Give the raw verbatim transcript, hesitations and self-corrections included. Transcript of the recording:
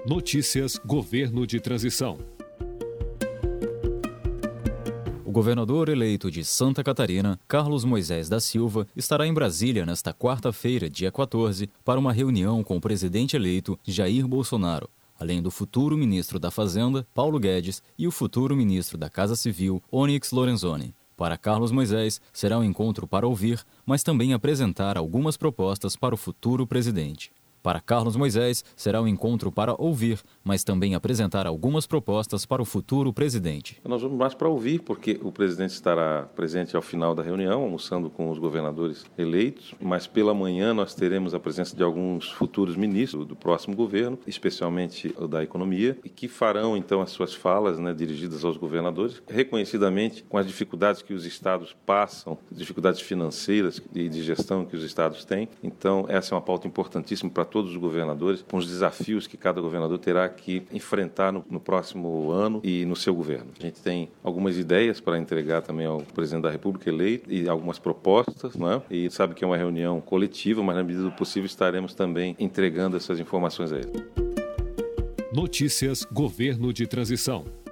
Notícias Governo de Transição. O governador eleito de Santa Catarina, Carlos Moisés da Silva, estará em Brasília nesta quarta-feira, dia quatorze, para uma reunião com o presidente eleito Jair Bolsonaro, além do futuro ministro da Fazenda, Paulo Guedes, e o futuro ministro da Casa Civil, Onyx Lorenzoni. Para Carlos Moisés, será um encontro para ouvir, mas também apresentar algumas propostas para o futuro presidente. Para Carlos Moisés, será um encontro para ouvir, mas também apresentar algumas propostas para o futuro presidente. Nós vamos mais para ouvir, porque o presidente estará presente ao final da reunião, almoçando com os governadores eleitos, mas pela manhã nós teremos a presença de alguns futuros ministros do próximo governo, especialmente o da economia, e que farão então as suas falas, né, dirigidas aos governadores, reconhecidamente com as dificuldades que os estados passam, dificuldades financeiras e de gestão que os estados têm. Então essa é uma pauta importantíssima para todos os governadores, com os desafios que cada governador terá que enfrentar no, no próximo ano e no seu governo. A gente tem algumas ideias para entregar também ao presidente da República eleito e algumas propostas, não é? E sabe que é uma reunião coletiva, mas na medida do possível estaremos também entregando essas informações a ele. Notícias Governo de Transição.